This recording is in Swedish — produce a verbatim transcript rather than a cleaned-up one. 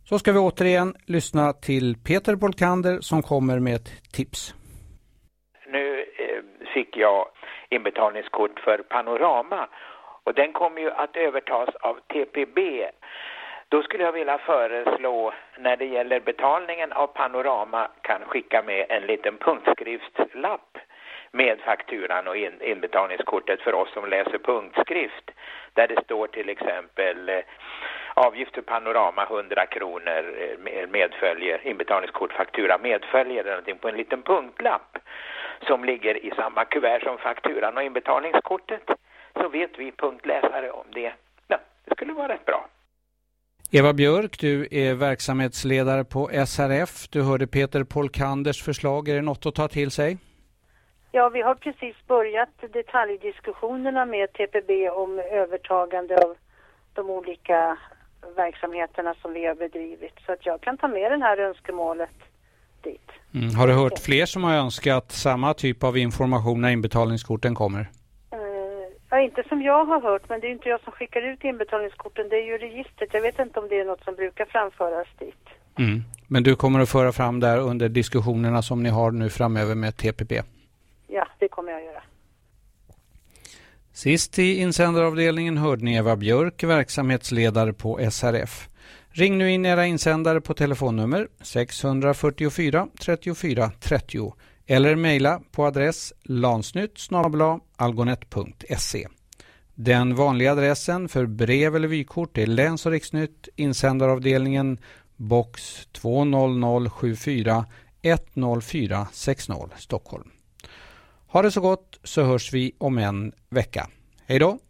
Så ska vi återigen lyssna till Peter Polkander som kommer med ett tips. Nu eh, fick jag inbetalningskort för Panorama och den kommer ju att övertas av T P B. Då skulle jag vilja föreslå, när det gäller betalningen av Panorama, kan skicka med en liten punktskriftslapp med fakturan och in, inbetalningskortet för oss som läser punktskrift. Där det står till exempel eh, avgift för Panorama hundra kronor eh, medföljer, inbetalningskort, faktura medföljer eller någonting på en liten punktlapp som ligger i samma kuvert som fakturan och inbetalningskortet. Så vet vi punktläsare om det. Ja, det skulle vara rätt bra. Eva Björk, du är verksamhetsledare på S R F. Du hörde Peter Polkanders förslag. Är det något att ta till sig? Ja, vi har precis börjat detaljdiskussionerna med T P B om övertagande av de olika verksamheterna som vi har bedrivit. Så att jag kan ta med den här önskemålet dit. Mm. Har du hört fler som har önskat samma typ av information när inbetalningskorten kommer? Ja, inte som jag har hört, men det är inte jag som skickar ut inbetalningskorten. Det är ju registret. Jag vet inte om det är något som brukar framföras dit. Mm. Men du kommer att föra fram där under diskussionerna som ni har nu framöver med T P B? Ja, det kommer jag göra. Sist i insändaravdelningen hörde ni Eva Björk, verksamhetsledare på S R F. Ring nu in era insändare på telefonnummer sex fyra fyra, tre fyra tre zero eller mejla på adress lansnytt snabel-a algonet punkt se. Den vanliga adressen för brev eller vykort är Läns- och Riksnytt, insändaravdelningen box två noll noll sju fyra ett noll fyra sex noll Stockholm. Ha det så gott, så hörs vi om en vecka. Hej då!